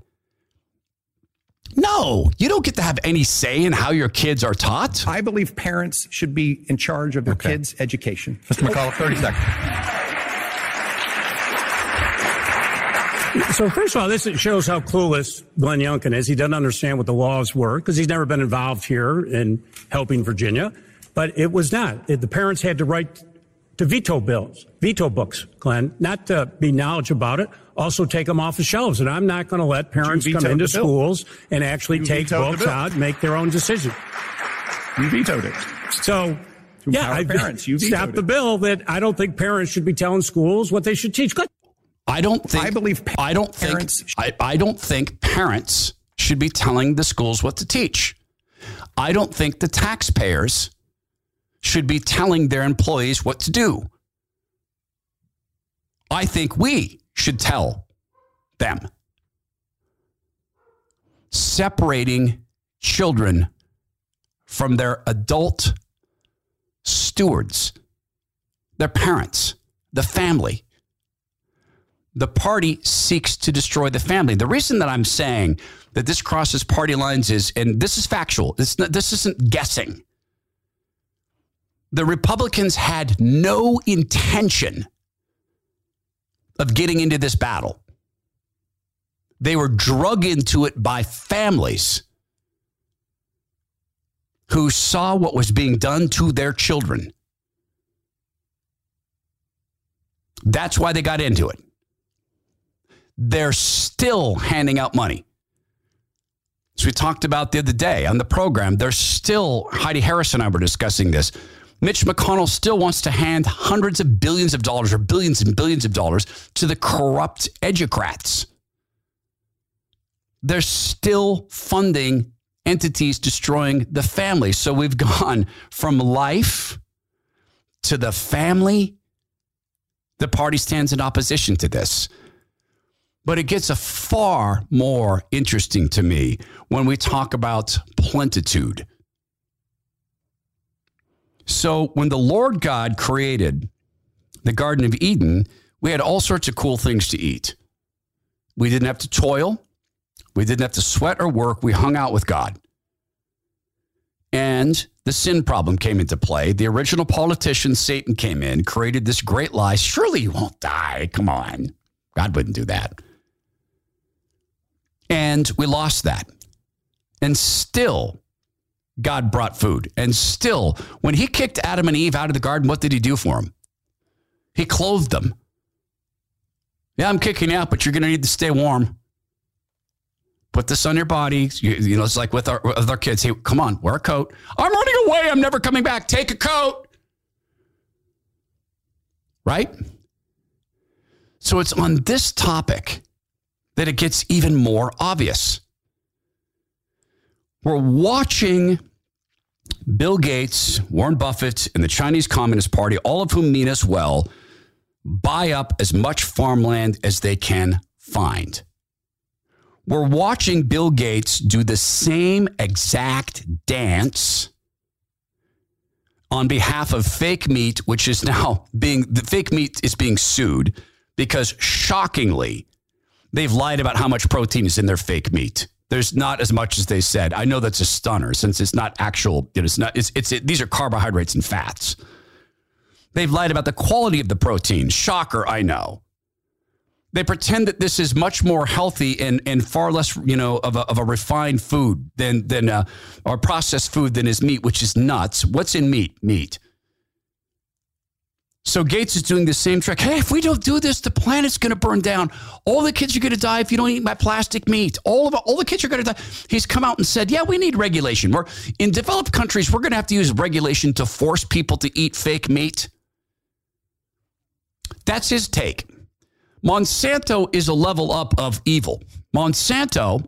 no, you don't get to have any say in how your kids are taught. I believe parents should be in charge of their okay. kids' education. Mister McAuliffe, thirty seconds. So first of all, this shows how clueless Glenn Youngkin is. He doesn't understand what the laws were because he's never been involved here in helping Virginia. But it was not. The parents had to write to veto bills, veto books, Glenn, not to be knowledgeable about it, also take them off the shelves. And I'm not going to let parents come into schools and actually you take books out and make their own decision. You vetoed it. So, Through yeah, I parents. You stopped the bill that I don't think parents should be telling schools what they should teach. Good. I don't think. I believe. Pa- I don't parents think. I, I don't think parents should be telling the schools what to teach. I don't think the taxpayers should be telling their employees what to do. I think we should tell them. Separating children from their adult stewards, their parents, the family. The party seeks to destroy the family. The reason that I'm saying that this crosses party lines is, and this is factual, it's not, this isn't guessing. The Republicans had no intention of getting into this battle. They were drug into it by families who saw what was being done to their children. That's why they got into it. They're still handing out money. As we talked about the other day on the program, they're still, Heidi Harris and I were discussing this. Mitch McConnell still wants to hand hundreds of billions of dollars or billions and billions of dollars to the corrupt educrats. They're still funding entities destroying the family. So we've gone from life to the family. The party stands in opposition to this. But it gets a far more interesting to me when we talk about plentitude. So when the Lord God created the Garden of Eden, we had all sorts of cool things to eat. We didn't have to toil. We didn't have to sweat or work. We hung out with God. And the sin problem came into play. The original politician, Satan, came in, created this great lie. Surely you won't die. Come on. God wouldn't do that. And we lost that. And still, God brought food. And still, when he kicked Adam and Eve out of the garden, what did he do for them? He clothed them. Yeah, I'm kicking you out, but you're going to need to stay warm. Put this on your body. You, you know, it's like with our, with our kids. Hey, come on, wear a coat. I'm running away. I'm never coming back. Take a coat. Right? So it's on this topic that it gets even more obvious. We're watching Bill Gates, Warren Buffett, and the Chinese Communist Party, all of whom mean us well, buy up as much farmland as they can find. We're watching Bill Gates do the same exact dance on behalf of fake meat, which is now being, the fake meat is being sued because shockingly, they've lied about how much protein is in their fake meat. There's not as much as they said. I know that's a stunner since it's not actual. It's not. It's. It's. It, these are carbohydrates and fats. They've lied about the quality of the protein. Shocker, I know. They pretend that this is much more healthy and, and far less, you know, of a, of a refined food than than uh, or processed food than is meat, which is nuts. What's in meat? Meat. So Gates is doing the same trick. Hey, if we don't do this, the planet's going to burn down. All the kids are going to die if you don't eat my plastic meat. All of all the kids are going to die. He's come out and said, yeah, we need regulation. We're in developed countries. We're going to have to use regulation to force people to eat fake meat. That's his take. Monsanto is a level up of evil. Monsanto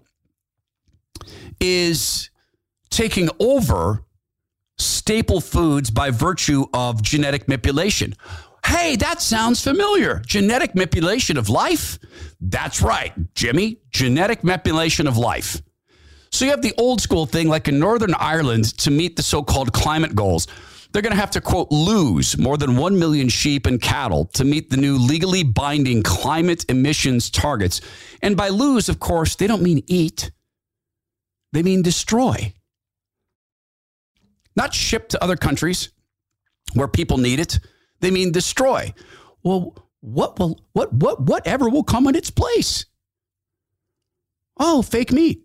is taking over staple foods by virtue of genetic manipulation. Hey, that sounds familiar. Genetic manipulation of life? That's right, Jimmy. Genetic manipulation of life. So you have the old school thing, like in Northern Ireland, to meet the so-called climate goals. They're going to have to, quote, lose more than one million sheep and cattle to meet the new legally binding climate emissions targets. And by lose, of course, they don't mean eat. They mean destroy. Not ship to other countries where people need it. They mean destroy. Well, what will what what whatever will come in its place? Oh, fake meat.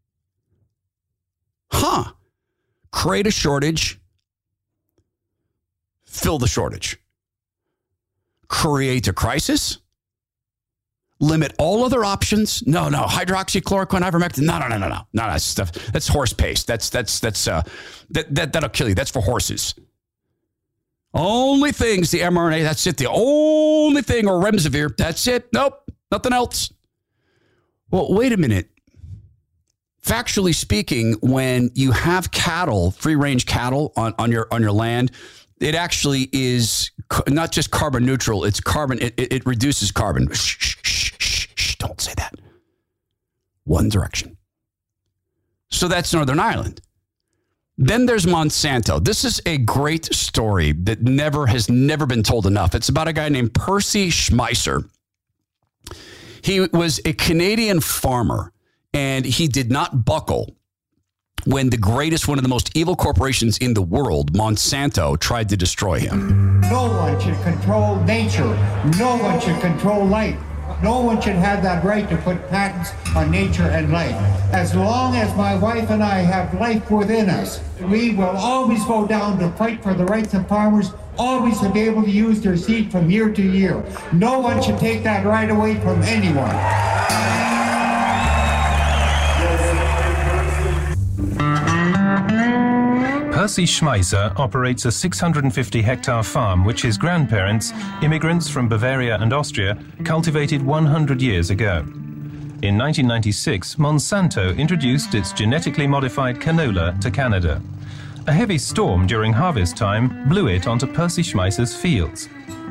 Huh. Create a shortage. Fill the shortage. Create a crisis. Limit all other options. No, no. Hydroxychloroquine, ivermectin. No, no, no, no, no. No, that's stuff. That's horse paste. That's, that's, that's, uh, that, that, that'll kill you. That's for horses. Only things, the mRNA, that's it. The only thing, or remdesivir, that's it. Nope, nothing else. Well, wait a minute. Factually speaking, when you have cattle, free-range cattle on, on your on your land, it actually is not just carbon neutral. It's carbon. It, it, it reduces carbon. Shh, shh, shh, shh, shh, don't say that. One direction. So that's Northern Ireland. Then there's Monsanto. This is a great story that never has never been told enough. It's about a guy named Percy Schmeiser. He was a Canadian farmer, and he did not buckle when the greatest, one of the most evil corporations in the world, Monsanto, tried to destroy him. No one should control nature. No one should control life. No one should have that right to put patents on nature and life. As long as my wife and I have life within us, we will always go down to fight for the rights of farmers, always to be able to use their seed from year to year. No one should take that right away from anyone. Percy Schmeiser operates a six hundred fifty hectare farm which his grandparents, immigrants from Bavaria and Austria, cultivated one hundred years ago. In nineteen ninety-six, Monsanto introduced its genetically modified canola to Canada. A heavy storm during harvest time blew it onto Percy Schmeiser's fields.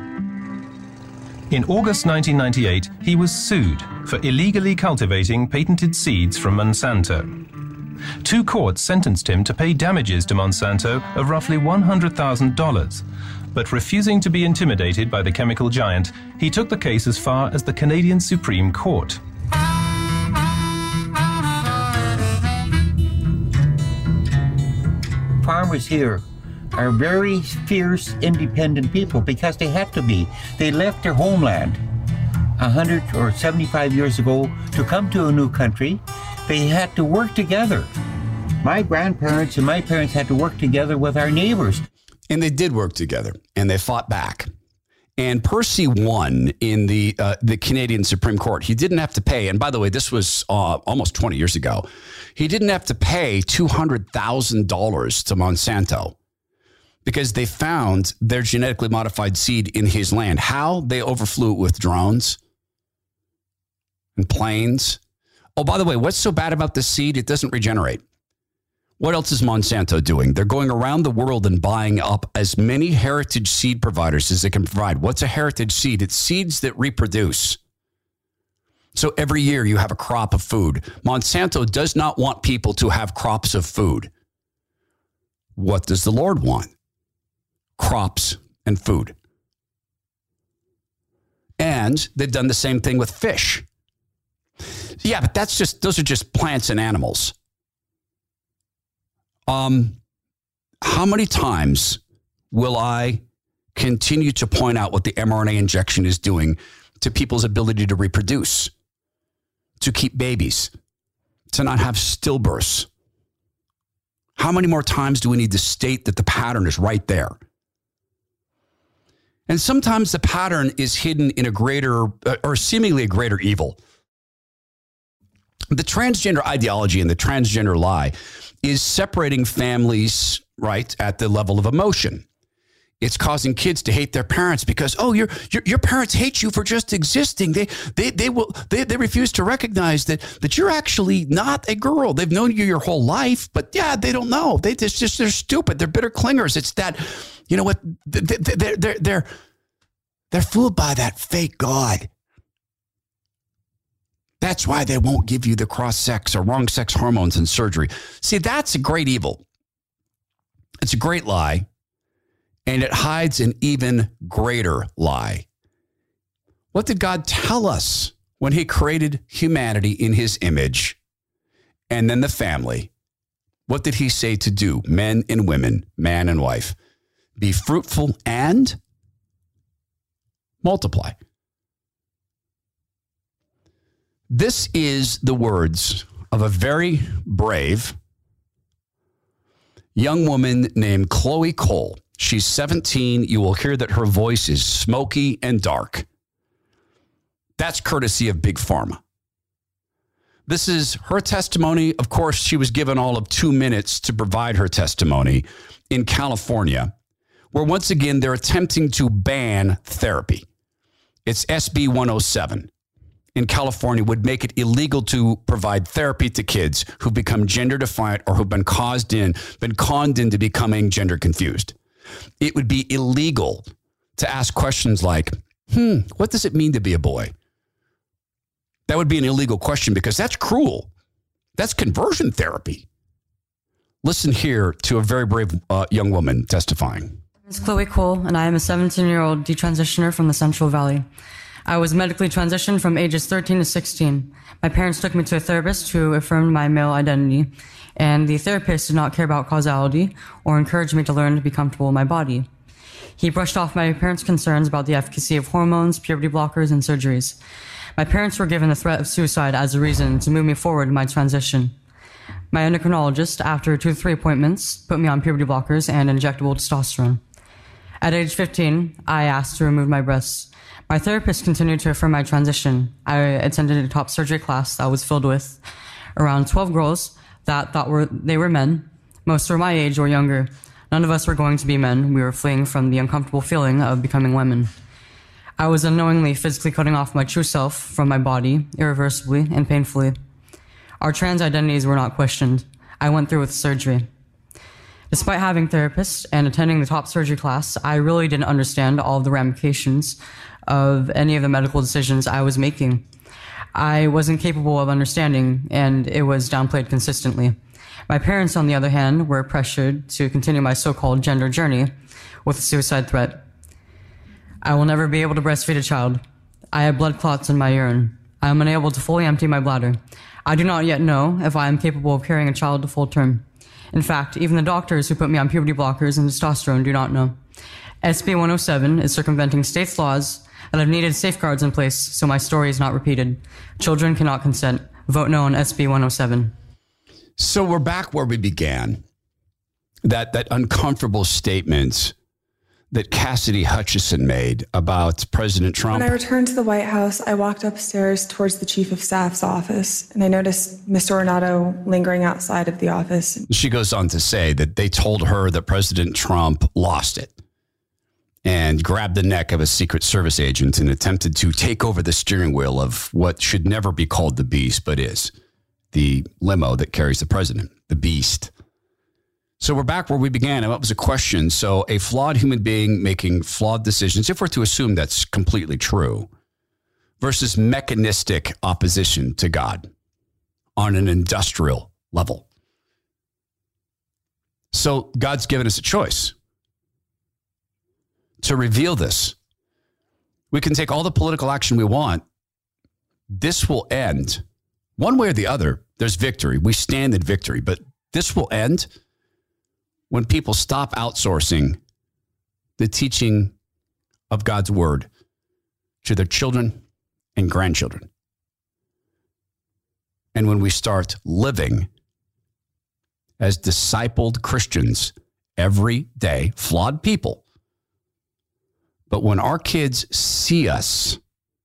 In August nineteen ninety-eight, he was sued for illegally cultivating patented seeds from Monsanto. Two courts sentenced him to pay damages to Monsanto of roughly one hundred thousand dollars. But refusing to be intimidated by the chemical giant, he took the case as far as the Canadian Supreme Court. Farmers here are very fierce, independent people because they have to be. They left their homeland one hundred or seventy-five years ago to come to a new country. They had to work together. My grandparents and my parents had to work together with our neighbors. And they did work together, and they fought back. And Percy won in the uh, the Canadian Supreme Court. He didn't have to pay. And by the way, this was uh, almost twenty years ago. He didn't have to pay two hundred thousand dollars to Monsanto because they found their genetically modified seed in his land. How? They overflew it with drones and planes. Oh, by the way, what's so bad about this seed? It doesn't regenerate. What else is Monsanto doing? They're going around the world and buying up as many heritage seed providers as they can provide. What's a heritage seed? It's seeds that reproduce. So every year you have a crop of food. Monsanto does not want people to have crops of food. What does the Lord want? Crops and food. And they've done the same thing with fish. Yeah, but that's just, those are just plants and animals. Um, how many times will I continue to point out what the mRNA injection is doing to people's ability to reproduce, to keep babies, to not have stillbirths? How many more times do we need to state that the pattern is right there? And sometimes the pattern is hidden in a greater, uh, or seemingly a greater evil. The transgender ideology and the transgender lie is separating families, right, at the level of emotion. It's causing kids to hate their parents because, oh, your your, your parents hate you for just existing. They they they will they, they refuse to recognize that that you're actually not a girl. They've known you your whole life, but yeah, they don't know. They just, just they're stupid. They're bitter clingers. It's that, you know what? They're they're they're they're fooled by that fake God. That's why they won't give you the cross-sex or wrong-sex hormones and surgery. See, that's a great evil. It's a great lie, and it hides an even greater lie. What did God tell us when he created humanity in his image and then the family? What did he say to do? Men and women, man and wife. Be fruitful and multiply. This is the words of a very brave young woman named Chloe Cole. She's seventeen. You will hear that her voice is smoky and dark. That's courtesy of Big Pharma. This is her testimony. Of course, she was given all of two minutes to provide her testimony in California, where once again, they're attempting to ban therapy. It's S B one oh seven in California would make it illegal to provide therapy to kids who've become gender defiant or who've been caused in, been conned into becoming gender confused. It would be illegal to ask questions like, hmm, what does it mean to be a boy? That would be an illegal question because that's cruel. That's conversion therapy. Listen here to a very brave uh, young woman testifying. It's Chloe Cole, and I am a seventeen-year-old detransitioner from the Central Valley. I was medically transitioned from ages thirteen to sixteen. My parents took me to a therapist who affirmed my male identity, and the therapist did not care about causality or encourage me to learn to be comfortable in my body. He brushed off my parents' concerns about the efficacy of hormones, puberty blockers, and surgeries. My parents were given the threat of suicide as a reason to move me forward in my transition. My endocrinologist, after two to three appointments, put me on puberty blockers and injectable testosterone. At age fifteen, I asked to remove my breasts. My therapist continued to affirm my transition. I attended a top surgery class that was filled with around twelve girls that thought were, they were men. Most were my age or younger. None of us were going to be men. We were fleeing from the uncomfortable feeling of becoming women. I was unknowingly physically cutting off my true self from my body, irreversibly and painfully. Our trans identities were not questioned. I went through with surgery. Despite having therapists and attending the top surgery class, I really didn't understand all of the ramifications of any of the medical decisions I was making. I wasn't capable of understanding, and it was downplayed consistently. My parents, on the other hand, were pressured to continue my so-called gender journey with a suicide threat. I will never be able to breastfeed a child. I have blood clots in my urine. I am unable to fully empty my bladder. I do not yet know if I am capable of carrying a child to full term. In fact, even the doctors who put me on puberty blockers and testosterone do not know. S B one oh seven is circumventing states' laws that have needed safeguards in place so my story is not repeated. Children cannot consent. Vote no on S B one oh seven. So we're back where we began. That, that uncomfortable statement that Cassidy Hutchinson made about President Trump. When I returned to the White House, I walked upstairs towards the Chief of Staff's office, and I noticed Mister Ornato lingering outside of the office. She goes on to say that they told her that President Trump lost it and grabbed the neck of a Secret Service agent and attempted to take over the steering wheel of what should never be called the beast, but is the limo that carries the president, the beast. So we're back where we began, and that was a question. So a flawed human being making flawed decisions, if we're to assume that's completely true, versus mechanistic opposition to God on an industrial level. So God's given us a choice to reveal this. We can take all the political action we want. This will end one way or the other. There's victory. We stand in victory, but this will end when people stop outsourcing the teaching of God's word to their children and grandchildren. And when we start living as discipled Christians every day, flawed people, but when our kids see us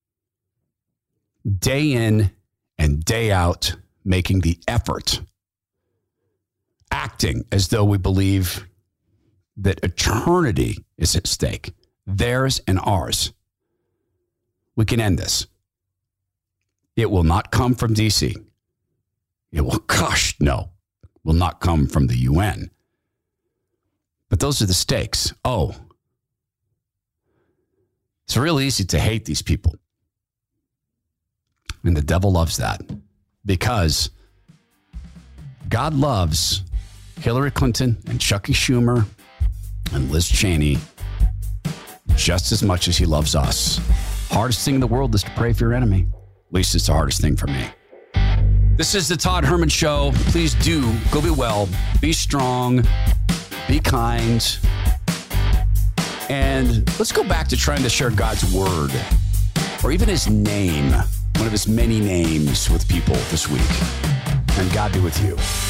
day in and day out making the effort, acting as though we believe that eternity is at stake, theirs and ours, we can end this. It will not come from D C. It will, gosh, no, will not come from the U N. But those are the stakes. Oh, it's real easy to hate these people. And the devil loves that because God loves Hillary Clinton and Chucky Schumer and Liz Cheney just as much as he loves us. Hardest thing in the world is to pray for your enemy. At least it's the hardest thing for me. This is the Todd Herman Show. Please do go be well, be strong, be kind. And let's go back to trying to share God's word or even his name one of his many names with people this week. And God be with you.